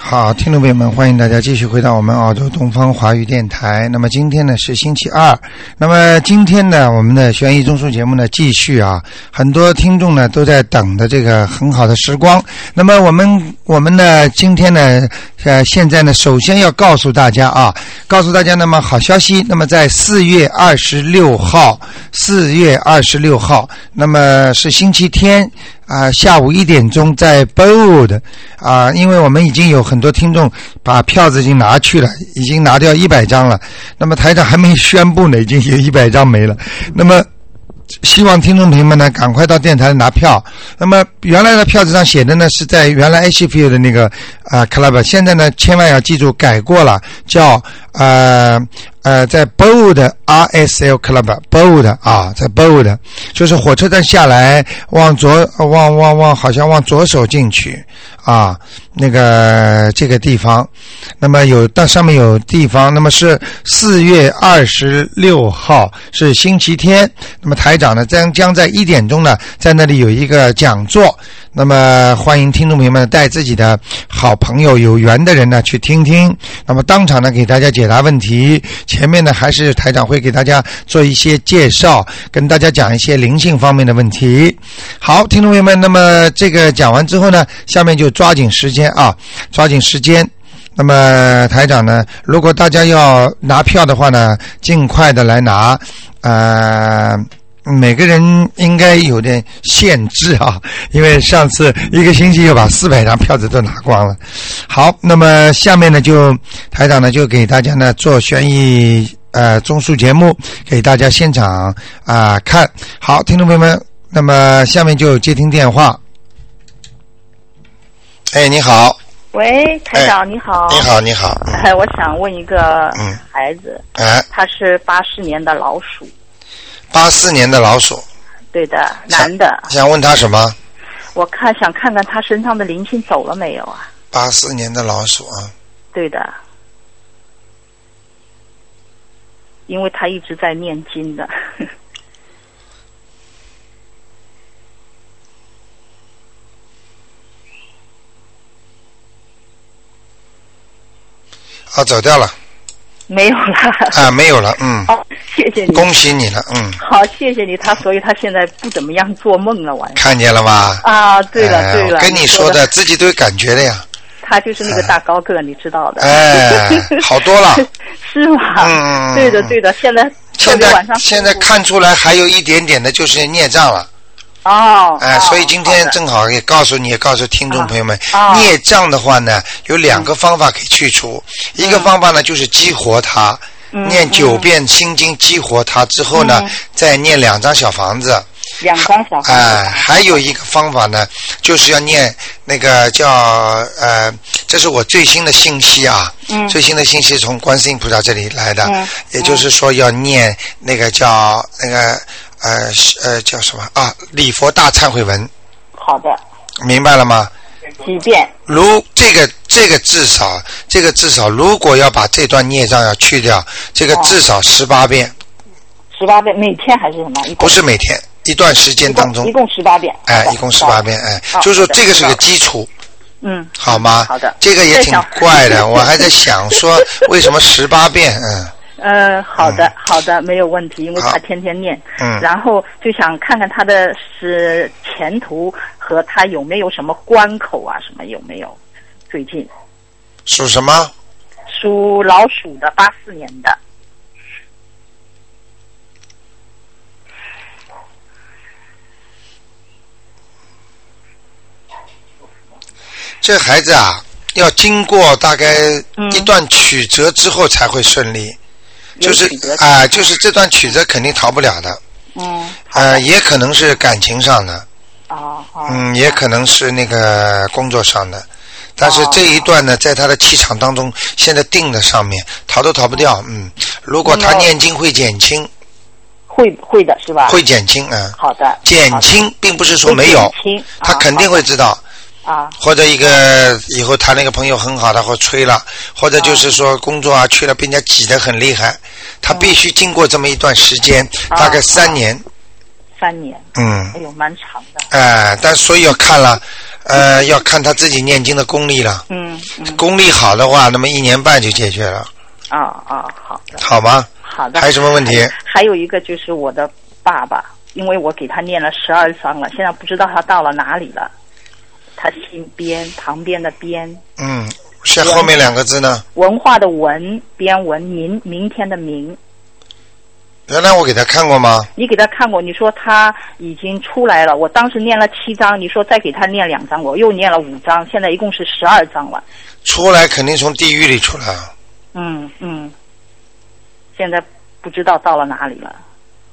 好，听众朋友们，欢迎大家继续回到我们澳洲东方华语电台。那么今天呢是星期二，那么今天呢我们的悬疑综述节目呢继续啊，很多听众呢都在等的这个很好的时光。那么我们呢今天呢现在呢首先要告诉大家那么好消息，那么在4月26号，那么是星期天下午1点钟在 Bold 因为我们已经有很多听众把票子已经拿去了，已经拿掉100张了，那么台长还没宣布呢，已经有100张没了。那么希望听众朋友们呢赶快到电台拿票。那么原来的票子上写的呢是在原来 Ashfield 的那个club， 现在呢千万要记住改过了，叫在 Bold RSL Club Bold 在 Bold 就是火车站下来往好像往左手进去那个这个地方，那么上面有地方，那么是4月26号是星期天，那么台长呢将在1点钟呢在那里有一个讲座，那么欢迎听众朋友们带自己的好朋友有缘的人呢去听听，那么当场呢给大家解答问题，前面呢还是台长会给大家做一些介绍，跟大家讲一些灵性方面的问题。好，听众朋友们，那么这个讲完之后呢，下面就抓紧时间。那么台长呢，如果大家要拿票的话呢，尽快的来拿，每个人应该有点限制因为上次一个星期就把400张票子都拿光了。好，那么下面呢台长呢就给大家呢做悬疑综述节目，给大家现场看。好，听众朋友们，那么下面就接听电话。你好。 喂，台长，你好。 你好。 我想问一个孩子，他是84年的老鼠。 84年的老鼠。 对的，男的。 想问他什么？ 我想看看他身上的灵性走了没有啊 ？84年的老鼠对的，因为他一直在念经的。 走掉了。 没有了。 没有了。 好，谢谢你。 恭喜你了。 好，谢谢你。所以他现在不怎么样做梦了，晚上。 看见了吗？ 对了。 跟你说的，自己都有感觉的呀。 他就是那个大高个，你知道的。 好多了。 是吗？对的。 现在看出来还有一点点的就是孽障了。所以今天正好也告诉听众朋友们，孽障的话呢，有2个方法可以去除。一个方法呢就是激活它，念9遍心经激活它之后呢，再念2张小房子。 2张小房子。 还有一个方法呢，就是要念那个叫这是我最新的信息最新的信息从观世音菩萨这里来的，也就是说要念那个叫那个叫什么礼佛大忏悔文。 好的。明白了吗？ 几遍？ 这个至少如果要把这段孽障要去掉，这个至少18遍。 18遍，每天还是什么？ 不是每天，一段时间当中。 一共18遍。 一共18遍。就是说这个是个基础。好吗？ 好的。 这个也挺怪的，我还在想说为什么18遍。 好的，没有问题，因为他天天念。然后就想看看他的前途和他有没有什么关口什么有没有？最近。 属什么？ 属老鼠的，84年的。 这孩子要经过大概一段曲折之后才会顺利。就是这段曲折肯定逃不了的。也可能是感情上的。也可能是那个工作上的。但是这一段呢，在他的气场当中，现在定在上面，逃都逃不掉。如果他念经会减轻。 会的是吧？ 会减轻。 好的。 减轻并不是说没有，他肯定会知道。或者一个以后谈了一个朋友很好的或吹了，或者就是说工作去了被人家挤得很厉害，他必须经过这么一段时间，大概3年。 3年。哎呦，蛮长的。 但所以要看了， 要看他自己念经的功力了。 嗯。 功力好的话，那么1年半就解决了。 好的。 好吗？ 好的。 还有什么问题？ 还有一个就是我的爸爸，因为我给他念了12章了，现在不知道他到了哪里了。他姓边，旁边的边。 像后面2个字呢？ 文化的文，边文，明天的明。 原来我给他看过吗？ 你给他看过，你说他已经出来了。我当时念了7章，你说再给他念2章，我又念了5章，现在一共是12章了。 出来肯定从地狱里出来。 现在不知道到了哪里了。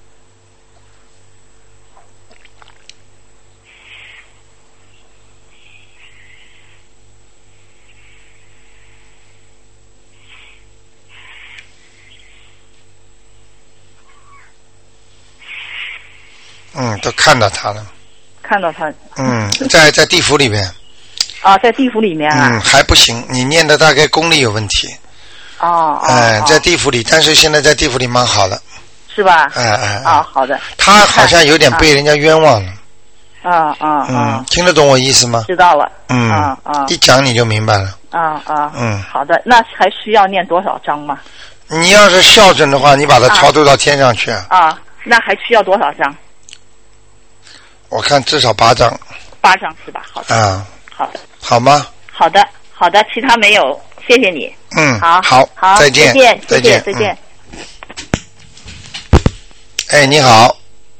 都看到他了。 看到他。 在地府里面。 在地府里面啊。 还不行，你念的大概功力有问题。在地府里，但是现在在地府里蛮好的。 是吧？好的。 他好像有点被人家冤枉了。听得懂我意思吗？ 知道了。 一讲你就明白了。 好的，那还需要念多少章吗？ 你要是孝顺的话，你把它超度到天上去。 那还需要多少章？ 我看至少8章。 8章是吧？好的。好的。 好吗？ 好的，其他没有，谢谢你。 好，再见。 再见。 哎，你好。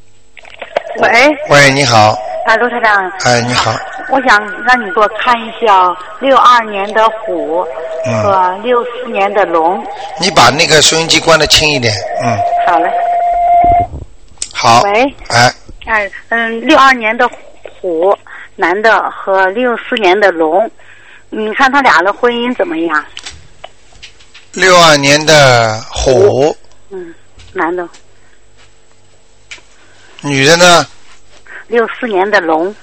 喂，你好。 卢台长。 你好。 我想让你给我看一下62年的虎和64年的龙。 你把那个收音机关得轻一点。 好嘞。 好。 喂。62年的虎男的和64年的龙，你看他俩的婚姻怎么样 ？62年的虎。 男的。 女的呢 ？64年的龙。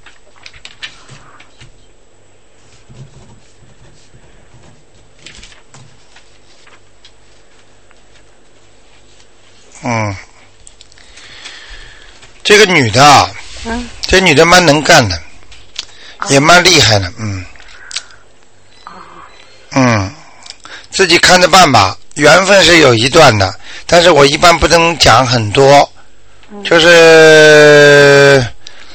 这个女的这女的蛮能干的，也蛮厉害的。自己看着办吧，缘分是有一段的，但是我一般不能讲很多，就是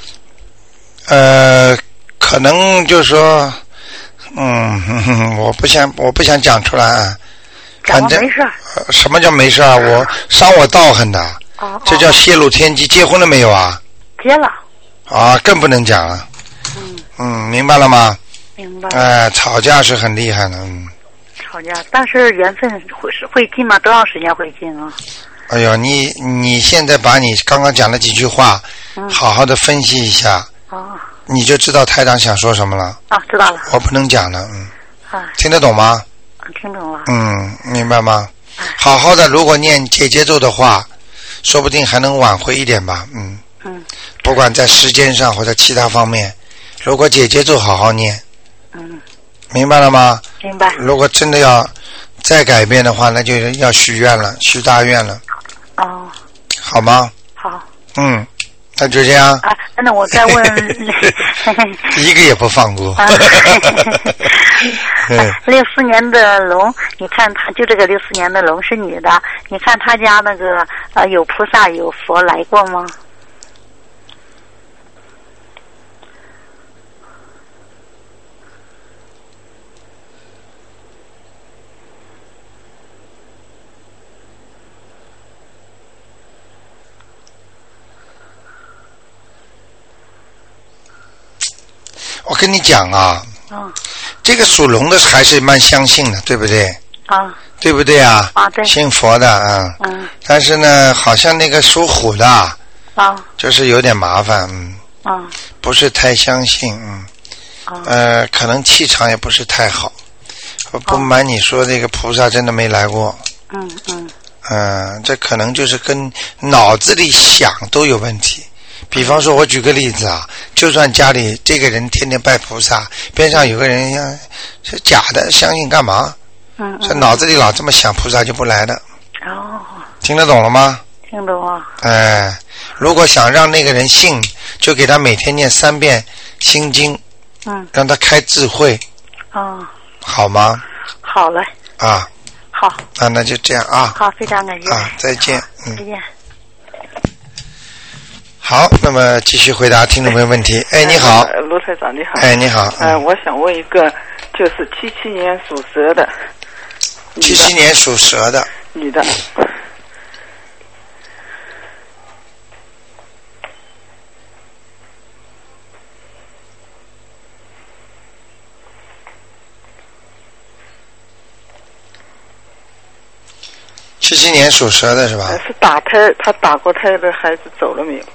可能就是说我不想讲出来啊。 反正没事。 什么叫没事啊？我伤我道行的。这叫泄露天机。结婚了没有啊？ 结了。 更不能讲了。明白了吗？ 明白。 吵架是很厉害的。 吵架，但是缘分会尽吗？多长时间会尽啊？ 哎呦，你现在把你刚刚讲的几句话，好好的分析一下。你就知道台长想说什么了。 知道了。 我不能讲了。听得懂吗？ 听懂了。 明白吗？好好的，如果念解结咒的话，说不定还能挽回一点吧。不管在时间上或者其他方面，如果解结咒好好念。明白了吗？ 明白。 如果真的要再改变的话，那就要许愿了，许大愿了。好吗？ 好。 那就这样。 那我再问。 一个也不放过。 64年的龙，你看他就这个64年的龙是女的，你看他家那个有菩萨有佛来过吗？ 我跟你讲啊，这个属龙的还是蛮相信的，对不对？对不对啊？ 对。 信佛的但是呢，好像那个属虎的就是有点麻烦。不是太相信。可能气场也不是太好。不瞒你说，这个菩萨真的没来过。这可能就是跟脑子里想都有问题。比方说，我举个例子啊，就算家里这个人天天拜菩萨，边上有个人是假的，相信干嘛？这脑子里老这么想，菩萨就不来的。听得懂了吗？ 听懂了。 如果想让那个人信，就给他每天念3遍心经让他开智慧。好吗？ 好嘞。好。 那就这样啊。 好，非常感谢。 再见。 再见。 好，那么继续回答听众朋友问题。你好。 卢台长你好。 你好。 我想问一个，就是77年属蛇的。 77年属蛇的。 女的。 77年属蛇的是吧？ 是打胎，他打过胎的孩子走了没有？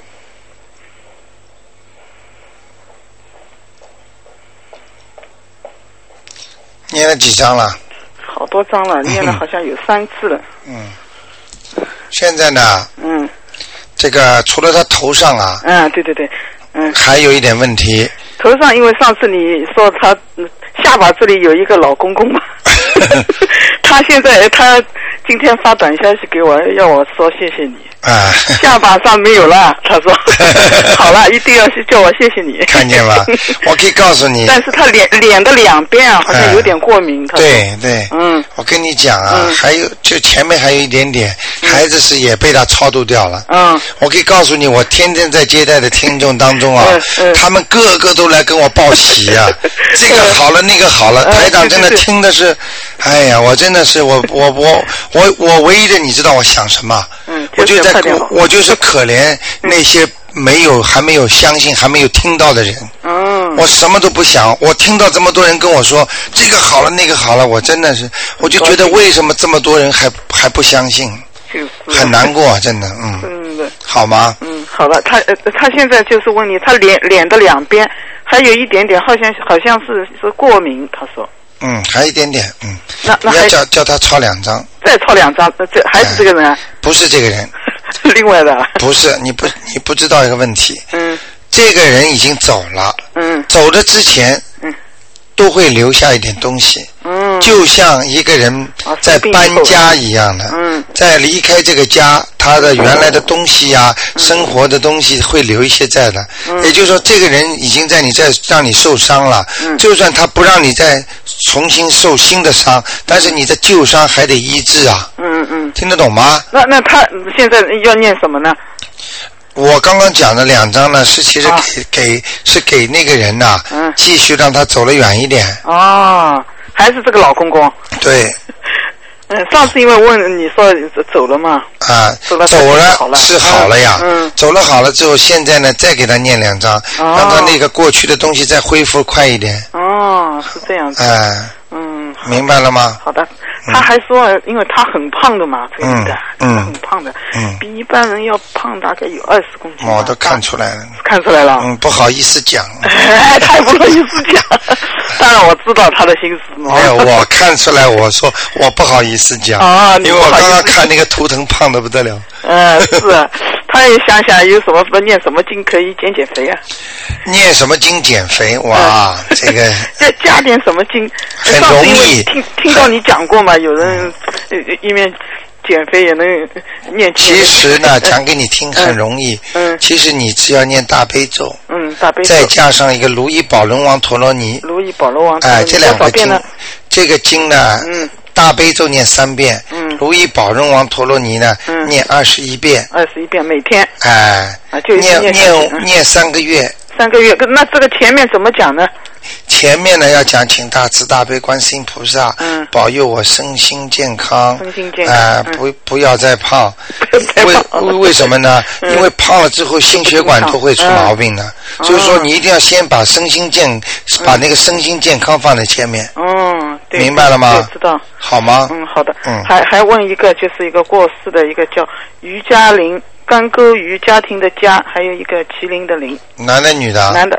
念了几张了？ 好多张了，念了好像有3次了。 现在呢？这个除了他头上啊， 对， 还有一点问题。 头上，因为上次你说他下巴这里有一个老公公嘛，他今天发短消息给我，要我说谢谢你。下巴上没有了，他说好了，一定要叫我谢谢你。 看见吗？我可以告诉你。 但是他脸的2边好像有点过敏。 对，我跟你讲啊，还有就前面还有一点点，孩子是也被他超度掉了。我可以告诉你，我天天在接待的听众当中啊，他们个个都来跟我报喜啊，这个好了那个好了，台长真的听的是，哎呀，我真的是我唯一的，你知道我想什么？我就是可怜那些还没有相信还没有听到的人。我什么都不想，我听到这么多人跟我说这个好了那个好了，我真的是我就觉得为什么这么多人还不相信，很难过，真的。好吗？ 好了，他现在就是问你，他脸的2边还有一点点，好像是过敏，他说。 还有一点点。 那你要叫他抄2张。 再抄2张，这还是这个人啊？ 不是这个人。 另外的。 不是，你不知道一个问题。这个人已经走了。走的之前。都会留下一点东西。就像一个人在搬家一样的。在离开这个家，他的原来的东西啊，生活的东西会留一些在的。也就是说，这个人已经让你受伤了。就算他不让你再重新受新的伤，但是你的旧伤还得医治啊。听得懂吗？ 那他现在要念什么呢？ 我刚刚讲的2张呢，是其实给那个人呐，继续让他走得远一点。 还是这个老公公。 对。 上次因为问你说走了嘛。走了是好了呀。走了好了之后，现在呢再给他念2张，让他那个过去的东西再恢复快一点。 是这样子。 明白了吗？ 好的。他还说，因为他很胖的嘛，这个女的，很胖的，比一般人要胖大概有20公斤。 我都看出来了。 看出来了。 不好意思讲。 他也不好意思讲。当然我知道他的心思嘛。 没有，我看出来，我说我不好意思讲。因为我刚刚看那个图腾胖得不得了。 是。他也想有什么念什么经可以减肥啊？ 念什么经减肥？哇，这个加点什么经？ 很容易。 听到你讲过嘛？有人一面减肥也能念经。 其实呢，讲给你听很容易。其实你只要念大悲咒。 大悲咒。 再加上一个如意宝轮王陀罗尼。 如意宝轮王陀罗尼。 这2个经，这个经呢，大悲咒念3遍。如意宝轮王陀罗尼呢，念21遍。 21遍每天。就念3个月。 3个月，那这个前面怎么讲呢？ 前面呢要讲请大慈大悲观世音菩萨保佑我身心健康。不要再胖。为什么呢？因为胖了之后心血管都会出毛病的。所以说你一定要先把把那个身心健康放在前面。 对。 明白了吗？ 知道。 好吗？ 好的。还问一个，就是一个过世的一个叫于嘉玲，干沟鱼家庭的家，还有一个麒麟的麟。 男的女的？ 男的。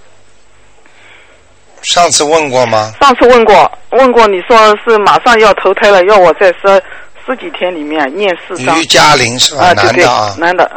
上次问过吗？ 上次问过，你说是马上要投胎了，要我在十几天里面念4张。 于嘉玲是吧？男的啊。 男的。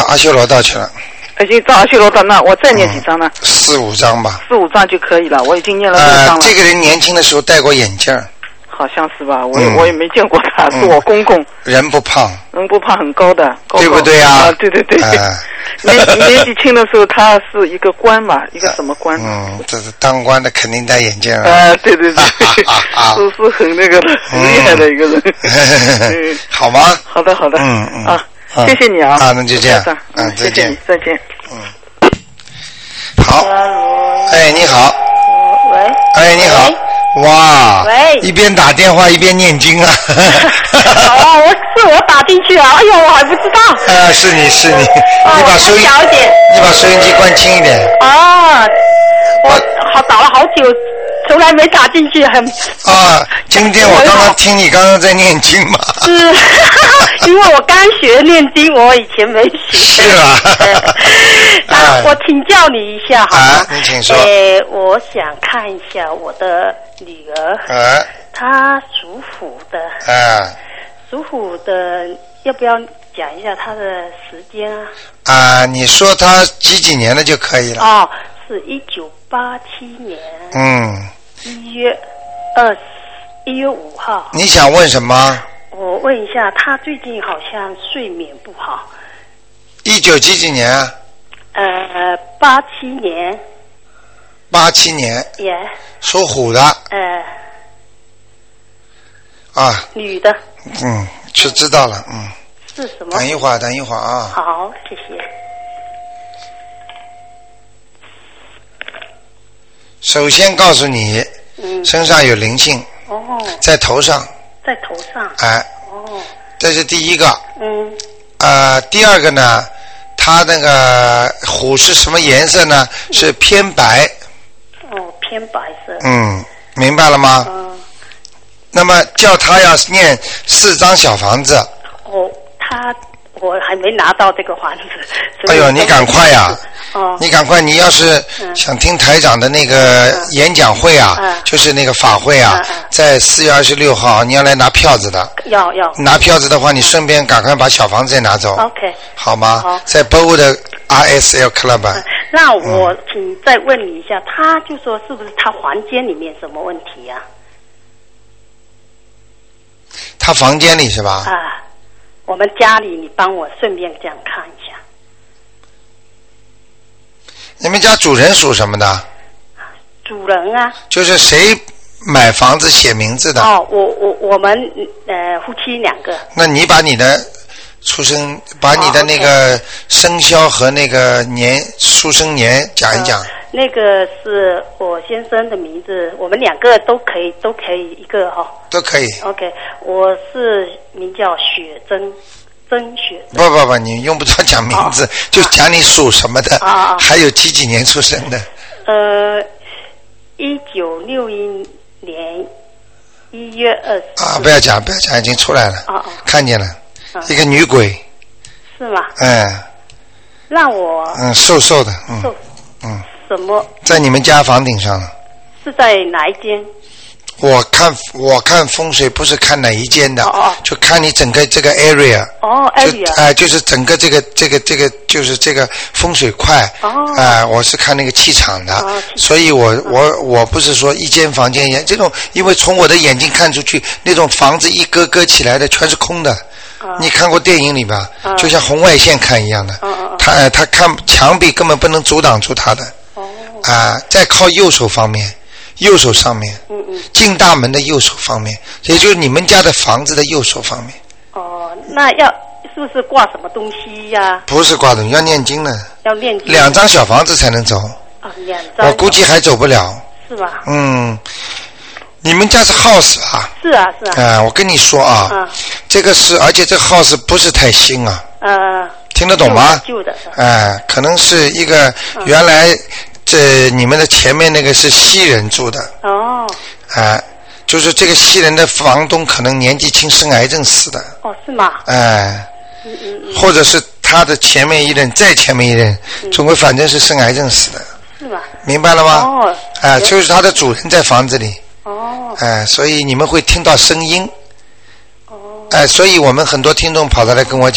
阿修罗道去了。 已经到阿修罗道，那我再念几张呢 ？4、5张吧。 4、5张就可以了，我已经念了6张了。 这个人年轻的时候戴过眼镜。 好像是吧，我也没见过他，是我公公。 人不胖， 很高的， 对不对啊？ 对。年纪轻的时候，他是一个官嘛，一个什么官？ 这是当官的肯定戴眼镜对，是很那个很厉害的一个人。 好吗？ 好的。谢谢你啊。 那就这样。 再见。再见。 好。你好。 喂。 你好。哇！ 喂， 一边打电话一边念经啊！ 我打进去啊！哎呦，我还不知道。 是你，你把收音机关轻一点。 我打了好久，从来没打进去， 今天我刚刚听你刚刚在念经嘛。 是，因为我刚学念经，我以前没学。 是啊。 我请教你一下好吗？ 你请说。 我想看一下我的女儿。她属虎的。属虎的，要不要讲一下她的时间啊？ 你说她几年的就可以了。 是1987年。1月5号。 你想问什么？ 我问一下，她最近好像睡眠不好。 19几年啊 ？87年。 87年。属虎的。 女的。 就知道了。 是什么？ 等一会儿啊。 好，谢谢。 首先告诉你，身上有灵性。在头上。这是第一个。第二个呢，它那个虎是什么颜色呢？是偏白。 偏白色。 明白了吗？那么叫他要念4张小房子。 我还没拿到这个房子。 哎呦，你赶快呀！你赶快，你要是想听台长的那个演讲会就是那个法会在4月26号，你要来拿票子的。 要。 拿票子的话，你顺便赶快把小房子也拿走。 OK。 好吗？好。在博物的 RSL Club。 那我请再问你一下，他就说是不是他房间里面什么问题呀？ 他房间里是吧？ 我们家里，你帮我顺便这样看一下。 你们家主人属什么的？ 主人就是谁买房子写名字的？ 我们夫妻2个。那你把你的把你的那个生肖和那个出生年讲一讲。 那个是我先生的名字，我们2个都可以一个都可以。 OK， 我是名叫雪珍雪。 不，你用不着讲名字，就讲你属什么的，还有几年出生的。 1961年1月24。 不要讲，已经出来了。看见了，一个女鬼。 是吗？让我。 瘦的。 什么？ 在你们家房顶上。 是在哪一间？ 我看风水不是看哪一间的，就看你整个这个 area。area。就是整个这个就是这个风水块。我是看那个气场的，所以我不是说一间房间这种，因为从我的眼睛看出去，那种房子一个起来的全是空的。你看过电影里吧？就像红外线看一样的。他看墙壁根本不能阻挡住他的。在靠右手方面，右手上面。进大门的右手方面，也就是你们家的房子的右手方面。 那是不是挂什么东西呀？ 不是挂东西，要念经呢。 要念经。 2张小房子才能走。 2张。 我估计还走不了。 是吧？ 你们家是 house 啊？ 是啊。 我跟你说这个是，而且这个 house 不是太新啊。听得懂吗？ 旧的。 可能是一个原来你们的前面那个是西人住的。就是这个西人的房东可能年纪轻生癌症死的。 是吗？ 或者是他的前面一任，再前面一任，总归反正是生癌症死的。 是吗？ 明白了吗？就是他的主人在房子里。所以你们会听到声音。所以我们很多听众跑过来跟我讲，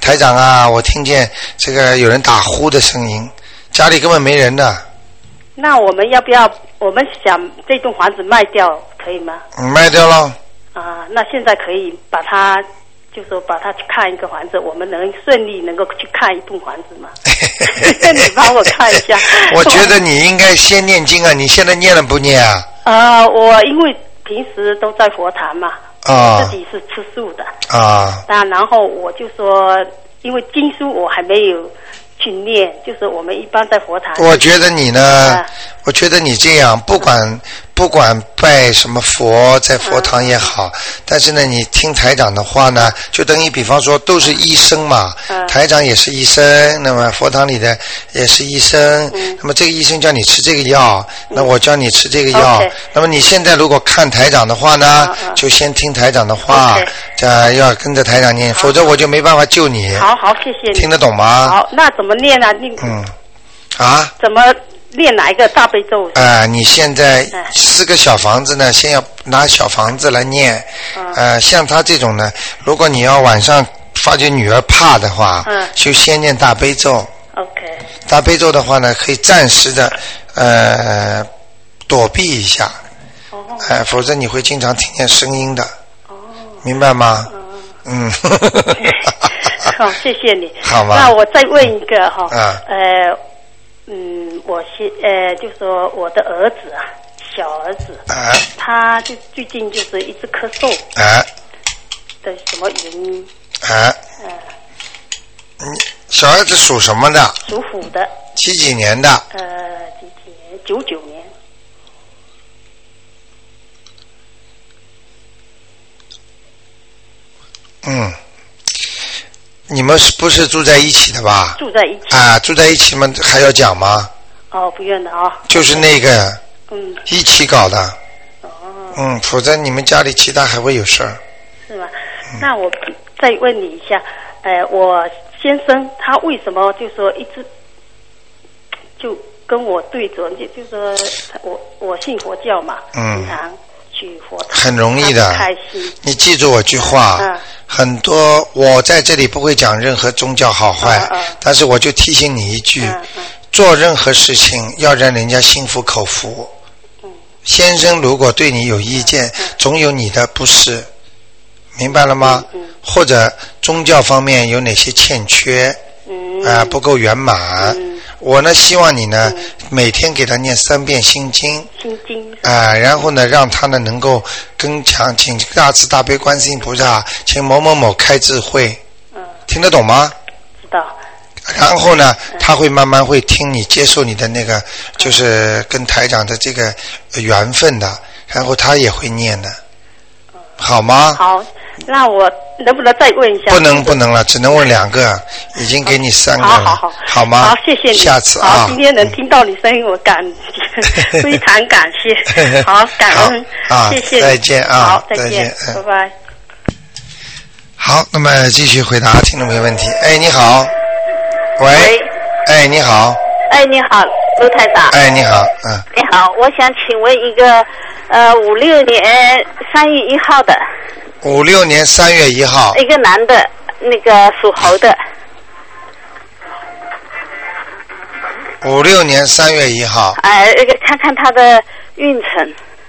台长啊，我听见这个有人打呼的声音，家里根本没人的。 那我们要不要？我们想这栋房子卖掉，可以吗？ 卖掉了。 啊，那现在可以把它，就说把它去看一个房子，我们能顺利能够去看一栋房子吗？你帮我看一下。 我觉得你应该先念经啊，你现在念了不念啊？我因为平时都在佛堂嘛，自己是吃素的然后我就说，因为经书我还没有去念，就是我们一般在佛堂。 我觉得你呢，我觉得你这样，不管拜什么佛，在佛堂也好，但是呢，你听台长的话呢，就等于比方说都是医生嘛，台长也是医生，那么佛堂里的也是医生，那么这个医生叫你吃这个药，那我叫你吃这个药，那么你现在如果看台长的话呢，就先听台长的话，要跟着台长念，否则我就没办法救你。 好，谢谢你。 听得懂吗？ 好，那怎么念啊？怎么念哪一个大悲咒？ 你现在4个小房子呢，先要拿小房子来念。像他这种呢，如果你要晚上发觉女儿怕的话，就先念大悲咒。 OK。 大悲咒的话呢，可以暂时的躲避一下。否则你会经常听见声音的。明白吗？ 好，谢谢你。 好吧。 那我再问一个哈。我就说我的儿子啊，小儿子，他就最近就是一直咳嗽，的什么原因？ 小儿子属什么的？ 属虎的。 几年的几年？99年。 你们不是住在一起的吧？ 住在一起。 住在一起嘛，还要讲吗？ 不用的啊。 就是那个，一起搞的。否则你们家里其他还会有事儿。 是吗？那我再问你一下，我先生他为什么就说一直就跟我对着，就说我信佛教嘛，经常去佛堂， 很容易的。 开心。 你记住我句话。很多我在这里不会讲任何宗教好坏，但是我就提醒你一句，做任何事情要让人家心服口服。先生如果对你有意见，总有你的不是，明白了吗？或者宗教方面有哪些欠缺，不够圆满，我呢希望你呢每天给他念3遍心经，然后呢让他呢能够更强，请大慈大悲观世音菩萨，请某某某开智慧，听得懂吗？ 知道。 然后呢他会慢慢会听你，接受你的那个就是跟台长的这个缘分的，然后他也会念的，好吗？ 好，那我能不能再问一下？ 不能了，只能问2个，已经给你3个了。好吗？ 好，谢谢你。 下次好，今天能听到你声音，我非常感谢。好，感恩。谢谢。 再见啊！ 好，再见，拜拜。 好，那么继续回答听众朋友问题。你好。喂。你好。 你好，卢台长。 你好。 你好，我想请问一个56年3月1号的。 56年3月1号。 一个男的，那个属猴的。 56年3月1号。 看看他的运程。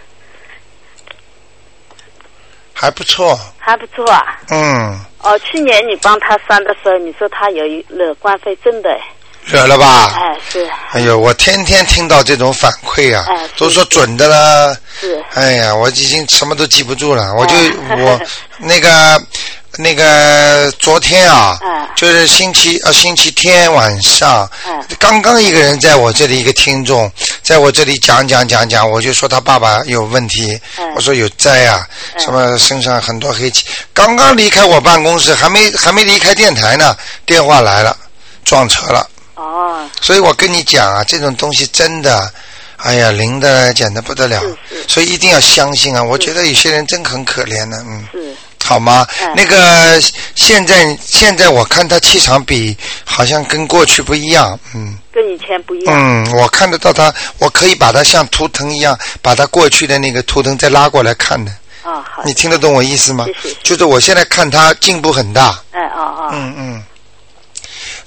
还不错。 还不错啊。去年你帮他算的时候，你说他有惹官非症的。 惹了吧？ 是。 哎呦，我天天听到这种反馈啊，都说准的了。 是。 哎呀，我已经什么都记不住了，我那个昨天啊，就是星期天晚上，刚刚一个人在我这里，一个听众在我这里讲，我就说他爸爸有问题，我说有灾啊，什么身上很多黑气，刚刚离开我办公室，还没离开电台呢，电话来了，撞车了。所以我跟你讲啊，这种东西真的，哎呀，灵的简直不得了，所以一定要相信啊！我觉得有些人真很可怜的，好吗？那个现在我看他气场好像跟过去不一样， 跟以前不一样。 我看得到他，我可以把他像图腾一样，把他过去的那个图腾再拉过来看的。 好。 你听得懂我意思吗？ 谢谢。 就是我现在看他进步很大。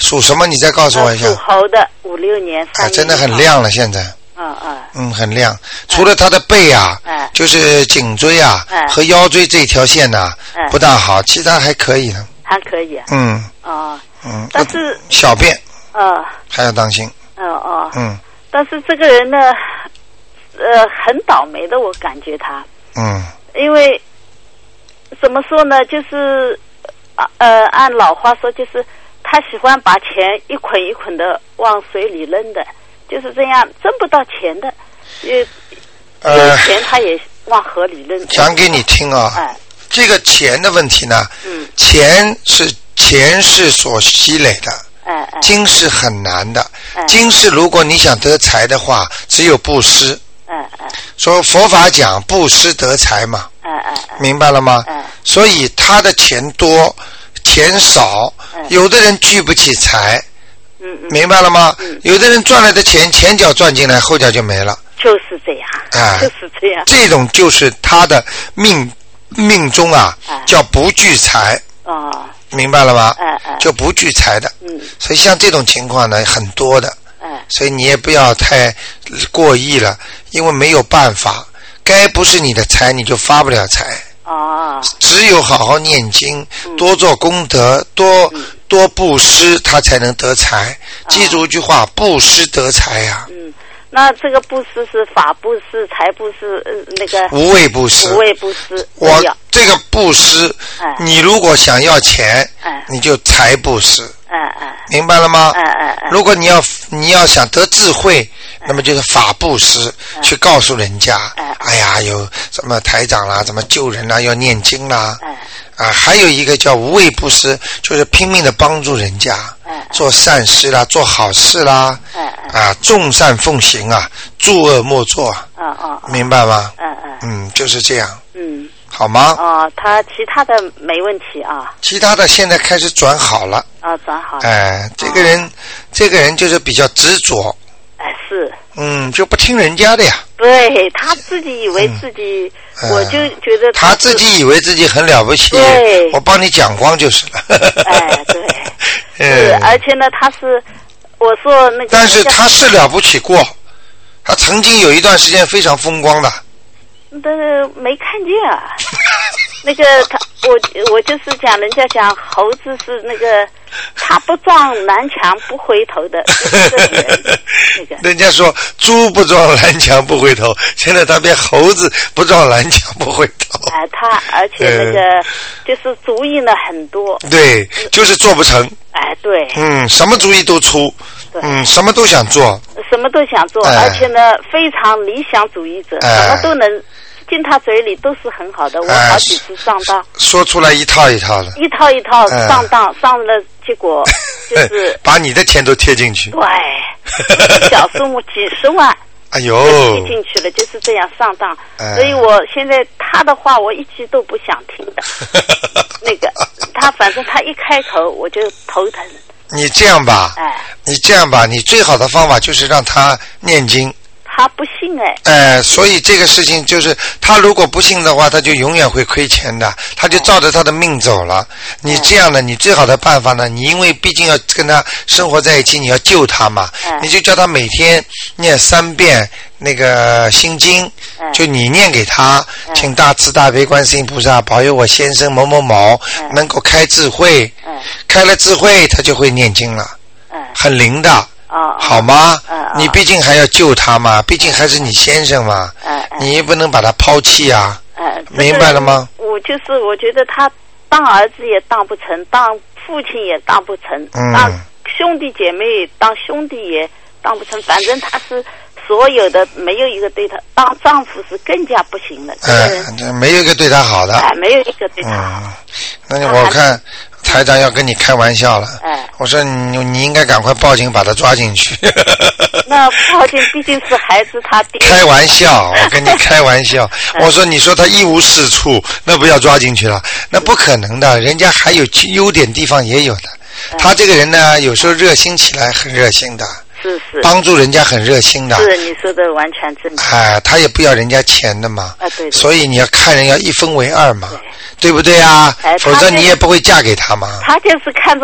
属什么？你再告诉我一下。 属猴的，56年3月。 真的很亮了，现在。很亮。除了他的背啊，就是颈椎啊和腰椎这条线呐不大好，其他还可以呢。 还可以。但是小便还要当心。 但是这个人呢，很倒霉的，我感觉他。因为怎么说呢，就是按老话说，就是他喜欢把钱一捆一捆的往水里扔的。就是这样，挣不到钱的，有钱他也往河里扔。 讲给你听啊，这个钱的问题呢，钱是所积累的，今世很难的，今世如果你想得财的话，只有布施。说佛法讲布施得财嘛，明白了吗？所以他的钱多钱少，有的人聚不起财。明白了吗？有的人赚来的钱前脚赚进来，后脚就没了。 就是这样。就是这样。 这种就是他的命中啊，叫不聚财。明白了吗？就不聚财的。所以像这种情况呢，很多的。所以你也不要太过意了，因为没有办法，该不是你的财，你就发不了财。只有好好念经，多做功德，多布施，他才能得财。记住一句话，布施得财呀。 那这个布施是法布施、财布施，那个无畏布施。 无畏布施。 我这个布施，你如果想要钱，你就财布施。明白了吗？如果你要想得智慧，那么就是法布施，去告诉人家，哎呀，有什么台长啦，怎么救人啦，要念经啦，还有一个叫无畏布施，就是拼命的帮助人家，做善事啦，做好事啦，众善奉行啊，诸恶莫作，明白吗？就是这样。好吗？ 他其他的没问题啊。 其他的现在开始转好了。 转好了。 这个人就是比较执着。 是。 就不听人家的呀。 对，他自己以为自己，我就觉得他自己以为自己很了不起。 对。 我帮你讲光就是了。 对。是，而且呢，他是，我说那个。 但是他是了不起过，他曾经有一段时间非常风光的。 但是没看见啊，那个我就是讲，人家讲猴子是那个他不撞南墙不回头的，那个人家说猪不撞南墙不回头，现在他变猴子不撞南墙不回头。 他而且那个就是主意呢很多。 对，就是做不成。 对。 什么主意都出。什么都想做。 什么都想做，而且呢，非常理想主义者，什么都能进他嘴里都是很好的。我好几次上当， 说出来一套一套的， 一套一套上当，上了结果就是把你的钱都贴进去。 对，小数目几10万。 哎呦， 贴进去了，就是这样上当。所以我现在他的话我一句都不想听的。那个他反正他一开口我就头疼。 你这样吧，你最好的方法就是让他念经。 他不信所以这个事情就是他如果不信的话，他就永远会亏钱的，他就照着他的命走了。你这样的，你最好的办法呢，你因为毕竟要跟他生活在一起，你要救他嘛，你就叫他每天念3遍那个心经，就你念给他，请大慈大悲观世音菩萨保佑我先生某某某能够开智慧，开了智慧他就会念经了，很灵的。好吗？你毕竟还要救他嘛，毕竟还是你先生嘛，你也不能把他抛弃啊，明白了吗？ 我觉得他当儿子也当不成，当父亲也当不成，当兄弟姐妹当兄弟也当不成，反正他是所有的没有一个对他，当丈夫是更加不行的。 没有一个对他好的。 没有一个对他好。 那我看台长要跟你开玩笑了。我说你应该赶快报警把他抓进去。 那报警毕竟是孩子他爹。开玩笑，我跟你开玩笑。我说你说他一无是处，那不要抓进去了，那不可能的，人家还有优点地方也有的。他这个人呢，有时候热心起来很热心的。 是帮助人家很热心的。 是你说的完全正确。 他也不要人家钱的嘛。 对。 所以你要看人要1分为2嘛，对不对啊？否则你也不会嫁给他嘛。 他就是看中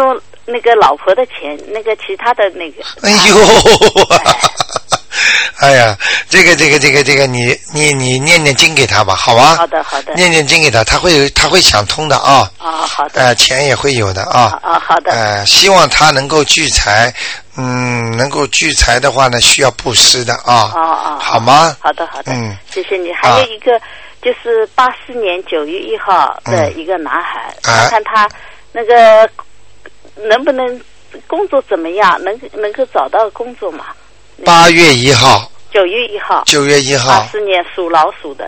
那个老婆的钱，那个其他的那个。 哎呦，哎呀，这个，你念念经给他吧，好吧？ 好的，好的。 念念经给他，他会想通的啊。 好的。 钱也会有的啊。 好的。 希望他能够聚财，能够聚财的话呢，需要布施的啊。好吗？ 好的，好的。谢谢你。还有一个就是84年9月1号的一个男孩，看看他那个能不能工作怎么样，能够找到工作嘛 ？8月1号。 9月1号。 9月1号。 84年属老鼠的。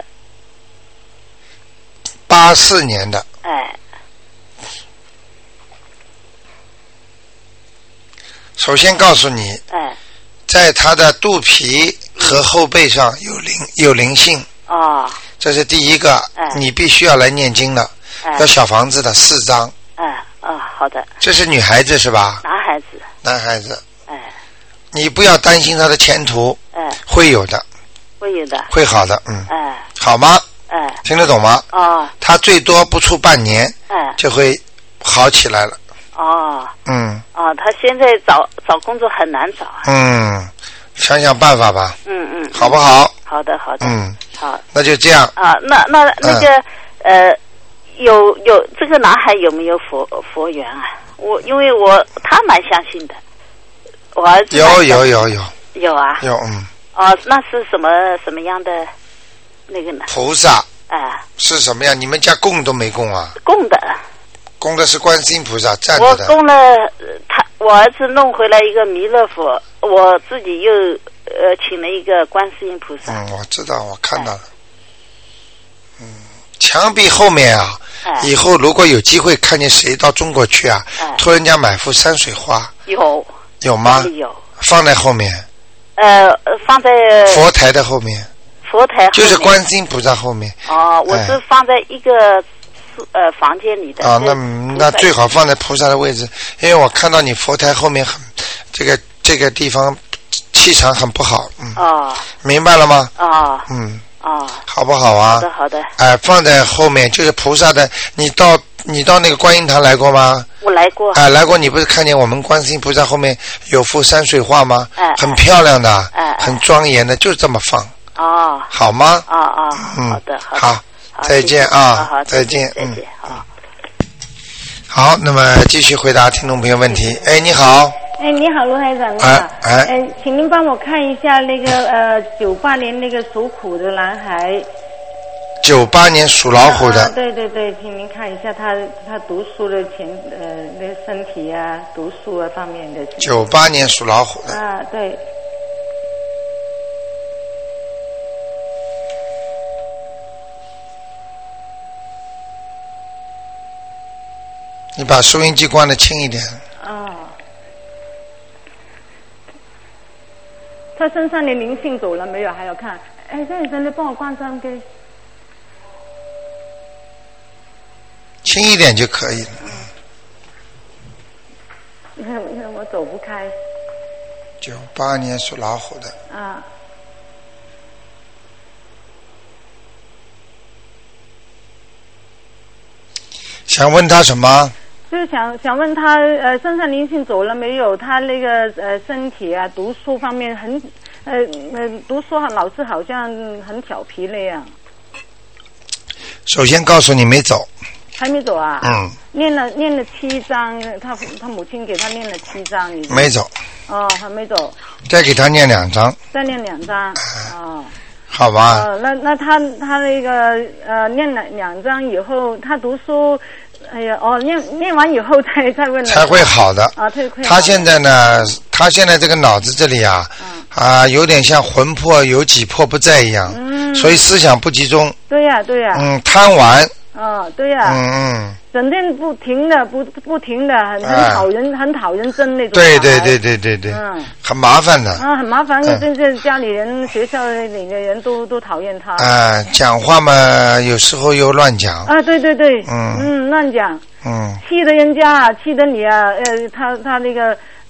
84年的。首先告诉你，在他的肚皮和后背上有灵性。这是第一个，你必须要来念经的，要小房子的4张。 好的。 这是女孩子是吧？男孩子。你不要担心他的前途，会有的，会好的，好吗？听得懂吗？他最多不出半年，就会好起来了。 他现在找工作很难找。 想想办法吧。好不好？ 好的，好的。好。 那就这样。 那个有这个男孩有没有佛缘啊？因为他蛮相信的。我儿子有啊。 有那是什么样的那个呢？ 菩萨。是什么样？你们家供都没供啊？供的是观世音菩萨站着的。 我供了我儿子弄回来一个弥勒佛，我自己又请了一个观世音菩萨。 我知道，我看到了。墙壁后面啊，以后如果有机会看见谁到中国去啊，托人家买幅山水画。有吗？ 有。 放在后面。 放在佛台的后面。 佛台后面就是观世音菩萨后面。 我是放在一个房间里的。 那最好放在菩萨的位置，因为我看到你佛台后面这个地方气场很不好。明白了吗？好不好啊？ 好的。 放在后面就是菩萨的。你到那个观音堂来过吗？ 我来过。 来过。你不是看见我们观世音菩萨后面有幅山水画吗？很漂亮的，很庄严的，就这么放。好吗？ 好的， 好，再见啊！再见。好，那么继续回答听众朋友问题。你好。 你好，卢台长。你好。请您帮我看一下那个98年那个属虎的男孩。 98年属老虎的。 对，请您看一下他读书的那个身体啊，读书啊方面的。 98年属老虎的。 对。 你把收音机关得轻一点。 他身上的灵性走了没有？还要看。这女生你帮我关上给。 轻一点就可以了。 你看我走不开。 98年属老虎的。想问他什么？ 就是想问他身上灵性走了没有？他那个身体啊，读书方面读书老师好像很调皮那样。 首先告诉你没走。 还没走啊？念了7章，他母亲给他念了7章。 没走。 还没走。 再给他念2章。 再念2章。 好吧。 那他那个念了2章以后，他读书。念完以后再问才会好的。他现在呢，他现在这个脑子这里有点像魂魄有几魄不在一样，所以思想不集中。 对呀。 贪玩。 对呀。整天不停的不停的很讨人憎那种。 对。很麻烦的。 很麻烦，这家里人学校里的人都讨厌他。 讲话嘛，有时候又乱讲。 对。乱讲。气得人家，气得你啊！他那个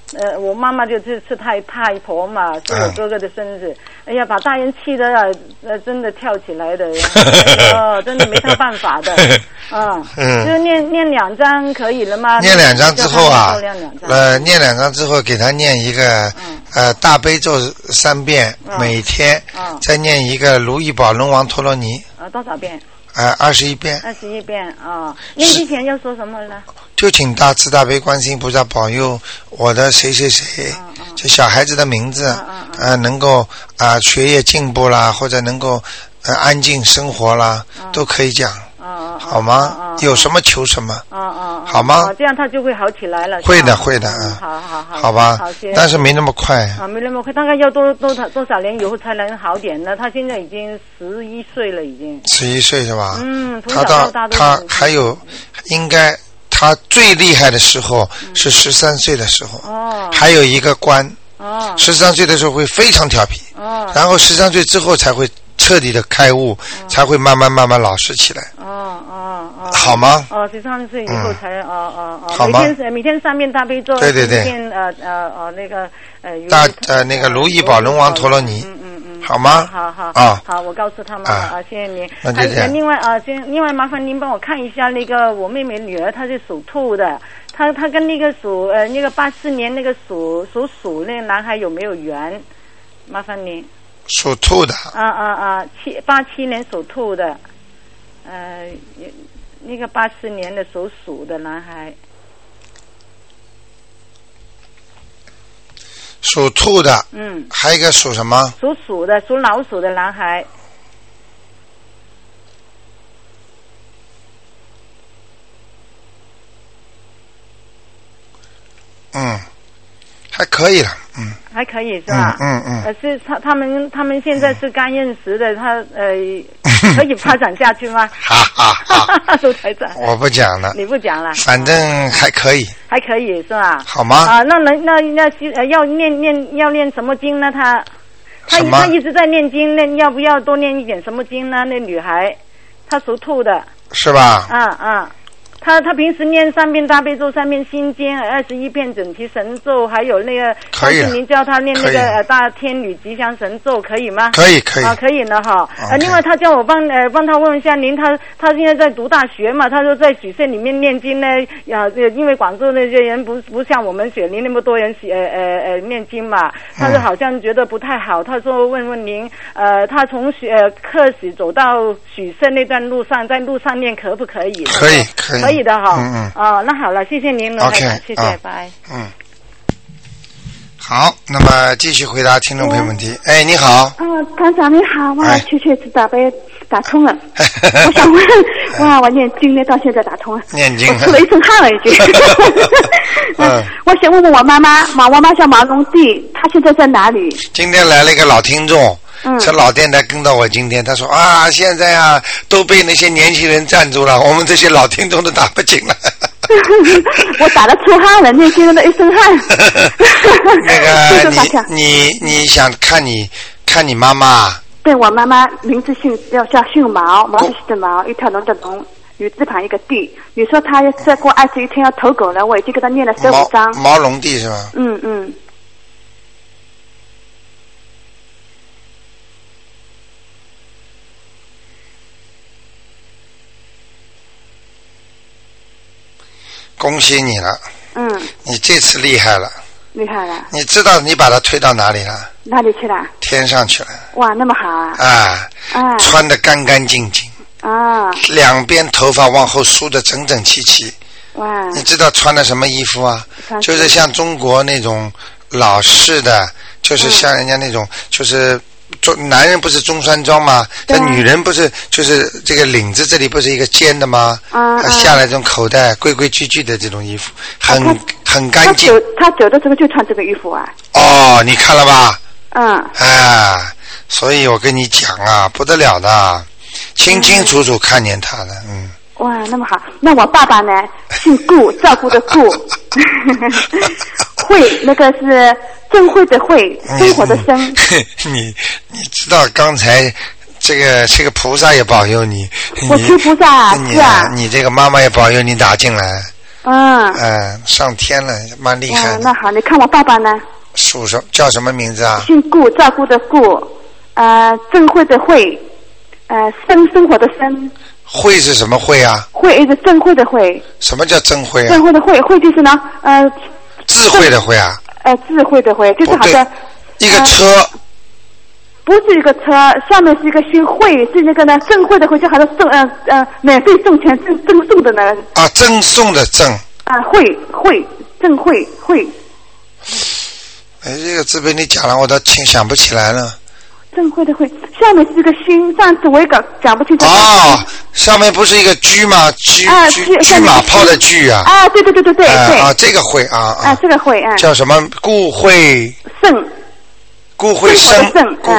我妈妈就是太婆嘛，是我哥哥的生日。哎呀，把大人气的真的跳起来的，真的没他办法的。就是念2章可以了吗？ 念2章之后啊，念2章之后给他念一个大悲咒3遍，每天再念一个如意宝轮王陀罗尼。 多少遍 ？21遍。 21遍啊！念之前要说什么呢？ 就请大慈大悲观世音菩萨保佑我的谁谁谁，就小孩子的名字，能够学业进步啦，或者能够安静生活啦，都可以讲。好吗？有什么求什么。好吗？ 这样他就会好起来了。 会的。好吧。但是没那么快。 没那么快，大概要多少年以后才能好点呢？他现在已经11岁了，已经。11岁是吧？从小到大都。他还有应该。他最厉害的时候是13岁的时候，还有一个关，13岁的时候会非常调皮，然后13岁之后才会彻底的开悟，才会慢慢老实起来。好吗 ？13岁以后才好吗？ 每天3遍大悲咒， 对， 那个那个如意宝轮王陀罗尼。好吗？ 好，我告诉他们了谢谢您。另外麻烦您帮我看一下那个我妹妹女儿，她是属兔的，她跟那个那个84年那个属鼠那个男孩有没有缘？麻烦您。 属兔的。 87年属兔的，那个84年的属鼠的男孩。 属兔的，还有一个属什么？ 属老鼠的男孩。 还可以了， 还可以是吧？是他们现在是刚认识的，他可以发展下去吗？周台长， 我不讲了， 你不讲了， 反正还可以， 还可以是吧？ 好吗？ 那要念什么经呢？他一直在念经，要不要多念一点什么经呢？那女孩，她属兔的， 是吧？ 他平时念3遍大悲咒，3遍心经，21遍准提神咒，还有那个上次您教他念那个大天女吉祥神咒，可以吗？ 可以可以呢哈。另外他叫我帮他问一下您，他现在在读大学嘛，他说在许县里面念经呢，因为广州那些人不像我们雪梨那么多人念经嘛，他说好像觉得不太好，他说问问您，他从客喜走到许县那段路上，在路上念可不可以？可以的哈。那好了，谢谢您了，谢谢，拜。 好，那么继续回答听众朋友问题。你好。 团长你好，确实打通了。我想问，我念经呢，到现在打通了。 念经。 我出了一身汗了已经。我想问问我妈妈叫马龙娣，她现在在哪里？ 今天来了一个老听众。这老电台跟到我今天，他说现在都被那些年轻人占住了，我们这些老听众都打不进了。 我打得出汗了，念经的一身汗。 那个你想看你妈妈？ 对，我妈妈名字叫姓毛，毛主席的毛，一条龙的龙，女字旁一个地。你说她再过21天要投狗了，我已经给她念了15章。 毛龙地是吧？恭喜你了，你这次厉害了，你知道你把他推到哪里了？ 哪里去了？ 天上去了。 哇，那么好啊！ 穿得干干净净两边头发往后梳得整整齐齐。 哇！ 你知道穿的什么衣服啊？就是像中国那种老式的，就是像人家那种，就是男人不是中山装吗？那女人不是就是这个领子这里不是一个尖的吗？下来这种口袋规规矩矩的这种衣服，很干净。 他走的时候就穿这个衣服啊。 你看了吧？所以我跟你讲不得了的，清清楚楚看见他的。 哇，那么好。那我爸爸呢？姓顾，照顾的顾。慧，那个是正慧的慧，生活的生。 你知道刚才这个菩萨也保佑你。 我求菩萨是啊。 你这个妈妈也保佑你打进来。 上天了，蛮厉害的。 那好，你看我爸爸呢？ 属什叫什么名字啊？ 姓顾，照顾的顾，正会的会，生活的生。 会是什么会啊？ 会是正会的会。 什么叫正会啊？ 正会的会，会就是呢， 智慧的慧啊。 智慧的慧，就是好像一个车。 不是一个车，下面是一个姓会，是那个呢正会的会，就好像免费送钱赠送的呢。 赠送的赠。 会正会。 这个字被你讲了，我都想不起来了。 正会的会，下面是个心，上次我也讲不清楚。 上面不是一个车吗？车马炮的车啊。 对。 这个会啊。 这个会叫什么？顾会生。顾会生。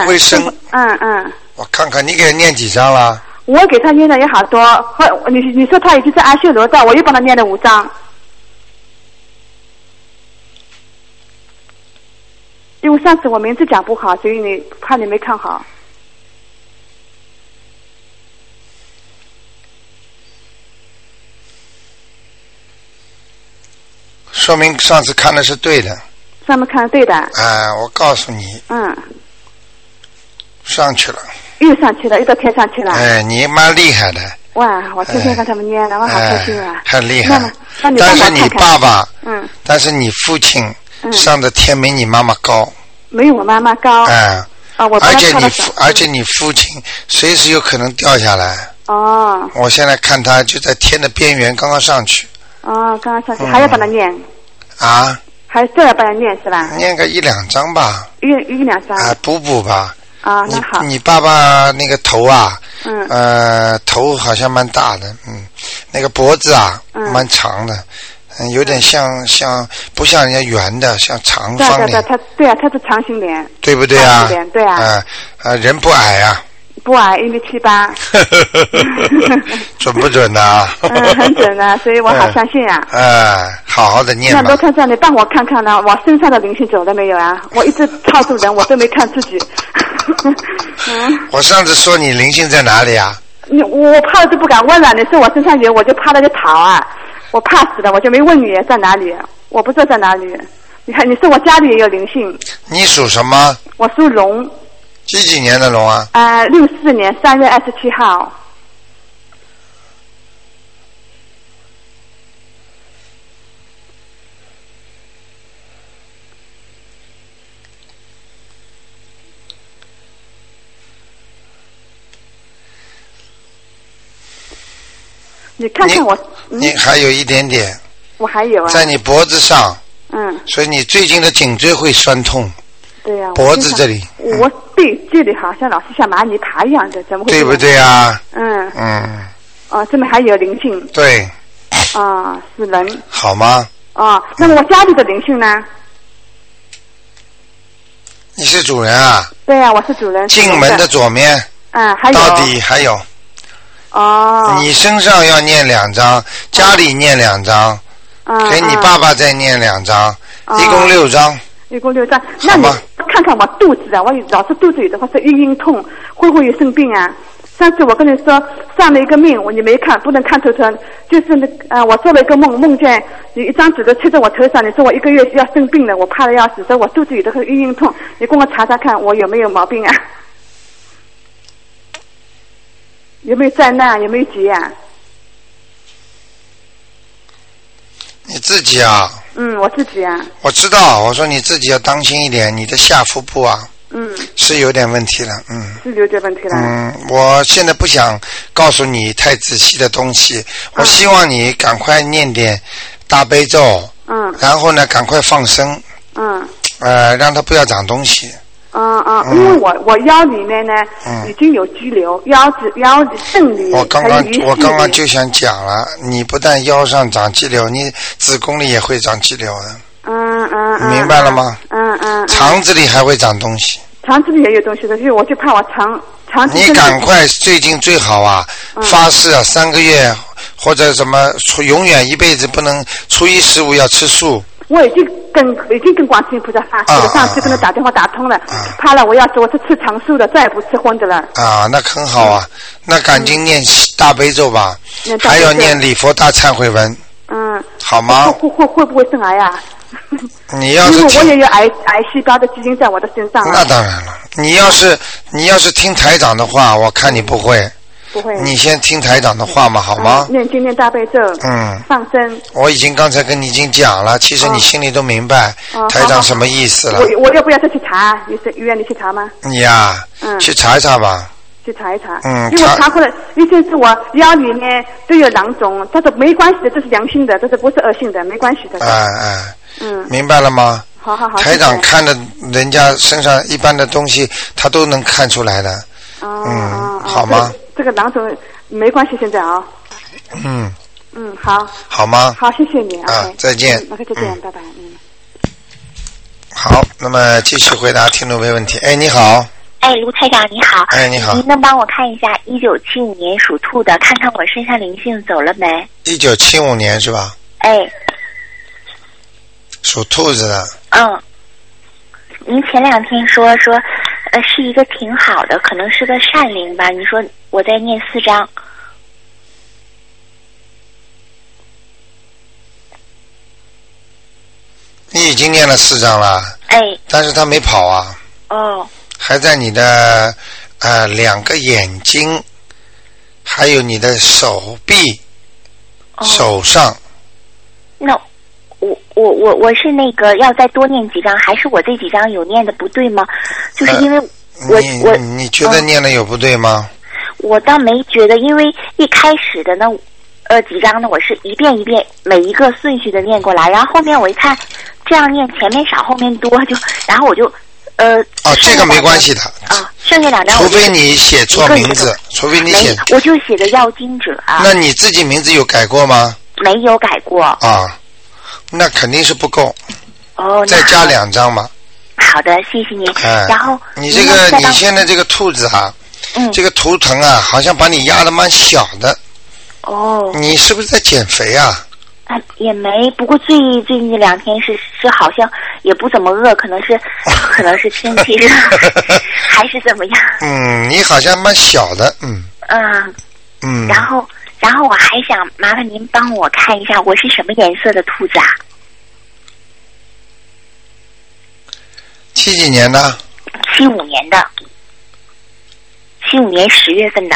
我看看你给他念几张了？ 我给他念的也好多。你说他已经是阿修罗道，我又帮他念了5张。因为上次我名字讲不好，所以你怕你没看好。 说明上次看的是对的。 上面看的对的。 我告诉你。上去了。 又上去了，又到天上去了。 你蛮厉害的。 哇，我天天跟他们念的，我好开心啊。 很厉害。但是你爸爸，但是你父亲上的天没你妈妈高。 没有我妈妈高。 而且你父亲随时有可能掉下来。我现在看他就在天的边缘，刚刚上去。 刚刚上去，还要帮他念。还是要帮他念是吧？ 念个1-2张吧。 一两张。 补吧。 那好。 你爸爸那个头啊，头好像蛮大的，那个脖子啊，蛮长的，有点像不像人家圆的，像长方脸。 他是长形脸。 对不对啊？ 对啊。 人不矮啊。 不矮，1.78米。 准不准啊？ 很准啊，所以我好相信啊。 好好的念吧。 那罗先生，你帮我看看呢，我身上的灵性走了没有啊？我一直操住人，我都没看自己。 我上次说你灵性在哪里啊？ 我怕了就不敢问了。你说我身上有，我就怕了就逃啊。我怕死了，我就没问你在哪里，我不知道在哪里。你看，你说我家里也有灵性。 你属什么？ 我属龙。 几年的龙啊 ？64年3月27号。你看看我。 你还有一点点。 我还有啊。 在你脖子上。所以你最近的颈椎会酸痛。 对呀。 脖子这里。 对，这里好像老是像蚂蚁爬一样的，怎么会？ 对不对啊？ 这边还有灵性。 对。 是人。 好吗？ 那么我家里的灵性呢？ 你是主人啊？ 对啊，我是主人。 进门的左面。 还有。 到底还有。你身上要念2张，家里念2张，给你爸爸再念2张，一共6张。 一共6张。那你看看我肚子啊，我老是肚子里的话是晕痛，会不会有生病啊？上次我跟你说上了一个命，你没看，不能看头，就是我做了一个梦，梦见你一张纸都贴在我头上，你说我1个月要生病了，我怕得要死，说我肚子里的会晕痛，你给我查查看我有没有毛病啊？有没有灾难？有没有劫啊？ 你自己啊？ 我自己啊。 我知道，我说你自己要当心一点，你的下腹部啊。是有点问题了。 是有点问题了。 我现在不想告诉你太仔细的东西，我希望你赶快念点大悲咒。然后呢，赶快放生。让它不要长东西。 因为我腰里面呢，已经有肌瘤，腰肾里。 我刚刚就想讲了，你不但腰上长肌瘤，你子宫里也会长肌瘤的。明白了吗？肠子里还会长东西。 肠子里也有东西的，所以我就怕我肠子。 你赶快，最近最好啊，发誓啊，3个月或者什么，永远一辈子不能初一十五要吃素。 我已经跟观世音菩萨发誓了，上次跟他打电话打通了，怕了我要是吃长素的，再也不吃荤的了。 那很好啊，那赶紧念大悲咒吧，还要念礼佛大忏悔文。 好吗？ 会不会生癌啊？ 你要是因为我也有癌细胞的基因在我的身上。 那当然了，你要是听台长的话，我看你不会。 不会。 你先听台长的话嘛，好吗？ 念经念大悲咒。放生。 我刚才跟你已经讲了，其实你心里都明白台长什么意思了。 我要不要再去查？医院里去查吗？ 你呀，去查一查吧。 去查一查。因为我查过了，医生是我腰里面都有囊肿，他说没关系的，这是良性的，这是不是恶性的，没关系的。明白了吗？ 好。 台长看的人家身上一般的东西，他都能看出来的。好吗？ 这个囊肿没关系，现在啊。好。 好吗？ 好，谢谢你啊。 再见。 OK，再见，拜拜。 好，那么继续回答听众朋友问题。哎，你好。 哎，卢台长你好。 哎，你好。 您能帮我看一下1975年属兔的，看看我身上灵性走了没 ？1975年是吧？ 哎。 属兔子的。 您前2天说是一个挺好的，可能是个善灵吧。你说我再念4章。 你已经念了4章了。 哎。 但是他没跑啊。还在你的2个眼睛，还有你的手臂、手上。 那我是那个要再多念几张，还是我这几张有念的不对吗？就是因为你觉得念的有不对吗？ 我倒没觉得，因为一开始的呢几张呢，我是一遍一遍每一个顺序的念过来，然后后面我一看这样念前面少后面多，然后我就这个没关系的剩下2张， 除非你写错名字，除非你写， 我就写的要经者啊。 那你自己名字有改过吗？ 没有改过。 那肯定是不够。再加2张嘛。 好的，谢谢您。然后你现在这个兔子啊，这个图腾啊，好像把你压得蛮小的。你是不是在减肥啊？ 也没，不过最近这2天是好像也不怎么饿，可能是天气热，还是怎么样？ 你好像蛮小的。 然后我还想麻烦您帮我看一下，我是什么颜色的兔子啊 ？70几年的 ？75年的，75年10月份的。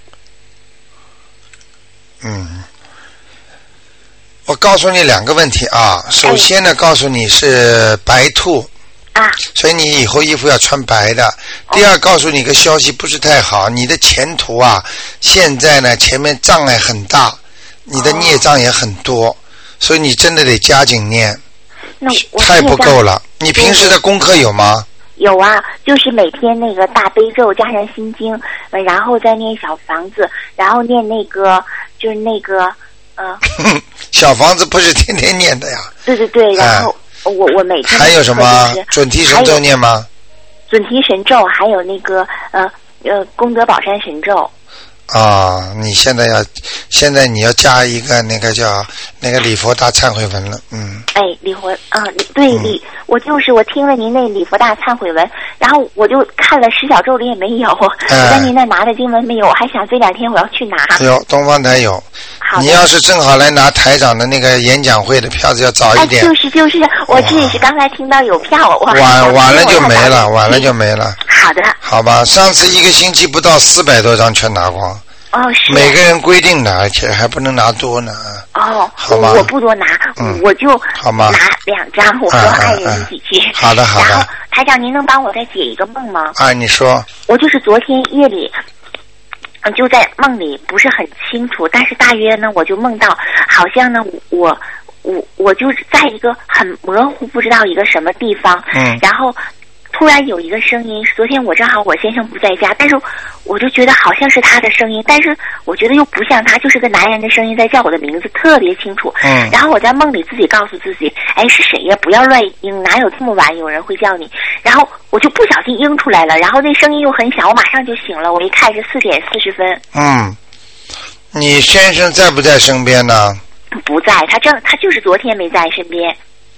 我告诉你2个问题啊。首先呢，告诉你是白兔。所以你以后衣服要穿白的。第二，告诉你个消息不是太好，你的前途啊，现在呢前面障碍很大，你的孽障也很多，所以你真的得加紧念。太不够了。你平时的功课有吗？ 有啊，就是每天那个大悲咒加上心经，然后再念小房子，然后念那个就是那个小房子不是天天念的呀。 对，然后我每天还有什么准提神咒念吗？ 准提神咒，还有那个功德宝山神咒。 你现在你要加一个那个叫那个礼佛大忏悔文了。 礼佛对我听了您那礼佛大忏悔文，然后我就看了10小咒里也没有，我在您那拿的经文没有，我还想这2天我要去拿。 有东方台有。你要是正好来拿台长的那个演讲会的票子要早一点。 就是我这也是刚才听到有票， 晚了就没了。 好的。 好吧，上次1个星期不到400多张全拿光。 是。 每个人规定的，而且还不能拿多呢。好吗？ 我不多拿，我就好吗？ 拿2张，我和爱人一起去。 好的。 然后台长，您能帮我再解一个梦吗？ 你说。 我就是昨天夜里。就在梦里不是很清楚，但是大约呢，我就梦到好像呢，我就是在一个很模糊不知道一个什么地方，然后突然有一个声音，昨天我正好我先生不在家，但是我就觉得好像是他的声音，但是我觉得又不像他，就是个男人的声音在叫我的名字，特别清楚。然后我在梦里自己告诉自己，是谁呀？不要乱应，哪有这么晚有人会叫你？然后我就不小心应出来了，然后那声音又很小，我马上就醒了。我一看是4点40分。 你先生在不在身边呢？ 不在，他就是昨天没在身边。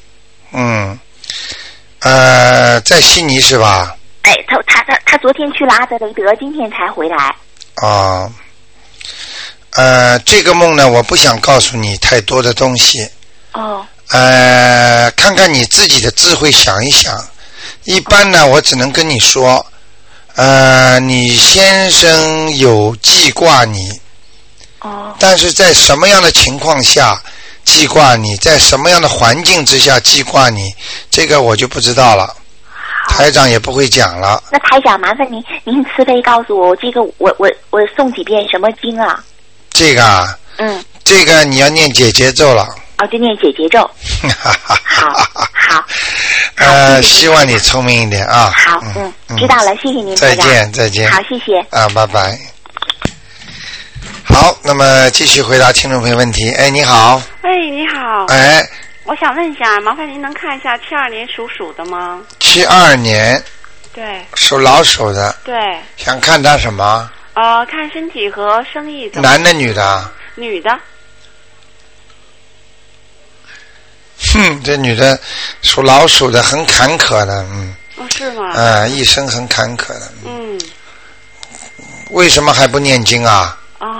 在悉尼是吧？ 他昨天去了阿德雷德，今天才回来。 这个梦呢，我不想告诉你太多的东西。 哦。 看看你自己的智慧想一想。一般呢，我只能跟你说，你先生有记挂你。 哦。 但是在什么样的情况下记挂你，在什么样的环境之下记挂你，这个我就不知道了。台长也不会讲了。 那台长，麻烦您慈悲告诉我，这个我诵几遍什么经啊？ 这个啊，这个你要念解结咒了。 哦，就念解结咒。好。 希望你聪明一点啊。 好，知道了，谢谢您， 台长。再见。 好，谢谢。 啊，拜拜。好，那么继续回答听众朋友问题。哎，你好。 哎，你好。 哎。 我想问一下，麻烦您能看一下72年属鼠的吗 ？72年。 对。 属老鼠的。 对。 想看他什么？ 看身体和生意怎么。 男的女的？ 女的。 这女的属老鼠的，很坎坷的， 是吗？ 一生很坎坷的。为什么还不念经啊？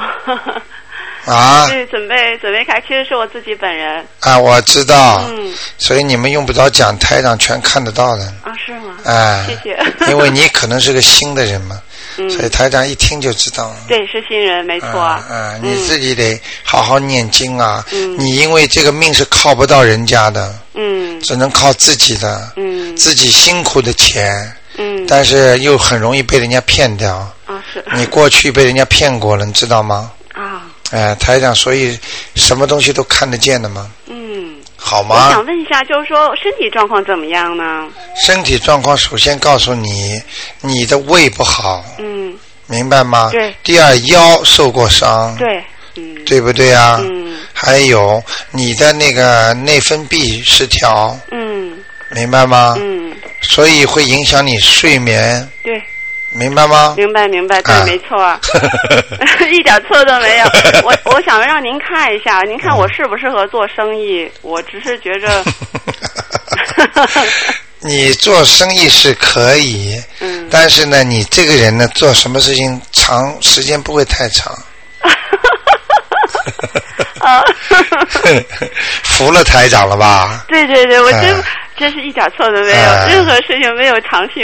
是准备开，其实是我自己本人。 我知道。所以你们用不着讲，台长全看得到的。 是吗？谢谢。 因为你可能是个新的人嘛。所以台长一听就知道了。 对，是新人，没错。 你自己得好好念经啊。你因为这个命是靠不到人家的。只能靠自己的。自己辛苦的钱。但是又很容易被人家骗掉。 是。 你过去被人家骗过了，你知道吗？台长，所以什么东西都看得见的吗？好吗？ 我想问一下，就是说身体状况怎么样呢？ 身体状况首先告诉你，你的胃不好。明白吗？ 对。 第二，腰受过伤。 对。 对不对啊？还有你的那个内分泌失调。明白吗？所以会影响你睡眠。 对。 明白吗？ 明白，对，没错。一点错都没有。我想让您看一下，您看我适不适合做生意？我只是觉着。 你做生意是可以，但是呢，你这个人呢，做什么事情长时间不会太长。服了台长了吧？ 对，我真是一点错都没有，任何事情没有长性。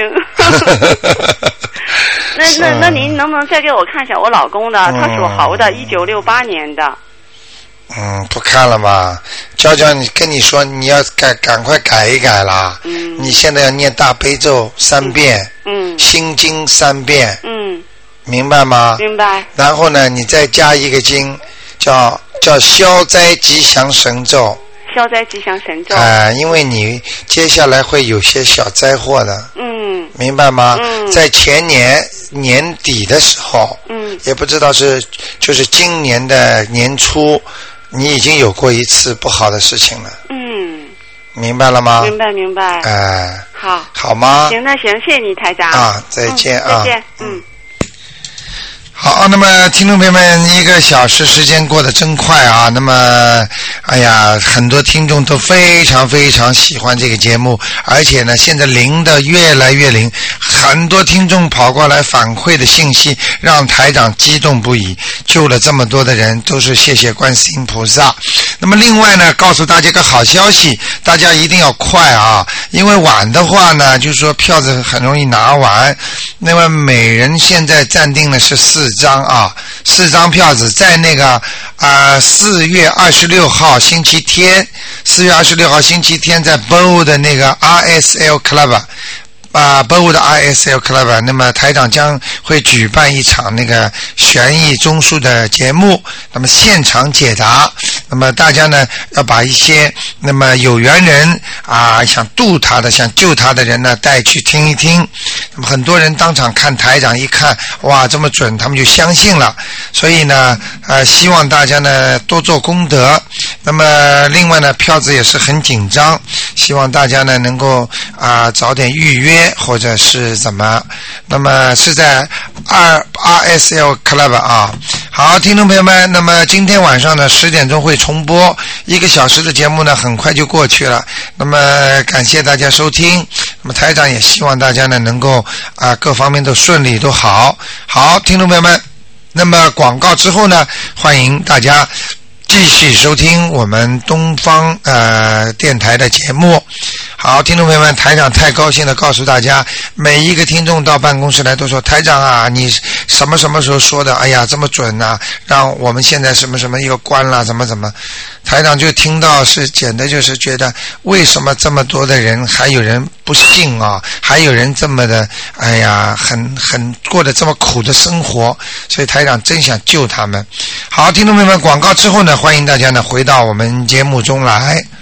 那您能不能再给我看一下我老公的？他属猴的，1968年的。 不看了吧？娇娇，跟你说，你要赶快改一改啦。你现在要念大悲咒3遍，心经3遍，明白吗？ 明白。 然后呢，你再加一个经，叫消灾吉祥神咒。 消灾吉祥神咒。 因为你接下来会有些小灾祸的。明白吗？在前年年底的时候，也不知道就是今年的年初，你已经有过一次不好的事情了。明白了吗？ 明白。 好吗？ 行，那行，谢谢你，台长。 再见啊。 再见。 好，那么听众朋友们，1个小时时间过得真快啊！那么，哎呀，很多听众都非常非常喜欢这个节目，而且呢，现在灵的越来越灵，很多听众跑过来反馈的信息，让台长激动不已，救了这么多的人，都是谢谢观世音菩萨。那么另外呢，告诉大家一个好消息，大家一定要快啊，因为晚的话呢，就是说票子很容易拿完。那么每人现在暂定的是4张啊，4张票子，在那个4月26号星期天，4月26号星期天在 BO 的那个 RSL Club。BO 的 RSL Club， 那么台长将会举办一场那个悬疑综述的节目，那么现场解答，那么大家呢要把一些那么有缘人想渡他的想救他的人呢带去听一听，那么很多人当场看台长一看，哇这么准，他们就相信了，所以呢希望大家呢多做功德。那么另外呢票子也是很紧张，希望大家呢能够早点预约或者是怎么，那么是在RSL Club 啊。好，听众朋友们，那么今天晚上呢10点钟会重播，1个小时的节目呢很快就过去了，那么感谢大家收听，那么台长也希望大家呢能够各方面都顺利都好。好，听众朋友们， 那么广告之后呢，欢迎大家继续收听我们东方电台的节目。好，听众朋友们，台长太高兴地告诉大家，每一个听众到办公室来都说，台长啊，你什么时候说的，哎呀这么准啊，让我们现在什么又关了，怎么台长就听到是简直就是觉得，为什么这么多的人还有人不信啊，还有人这么的哎呀很过得这么苦的生活，所以台长真想救他们。好，听众朋友们，广告之后呢，欢迎大家呢回到我们节目中来。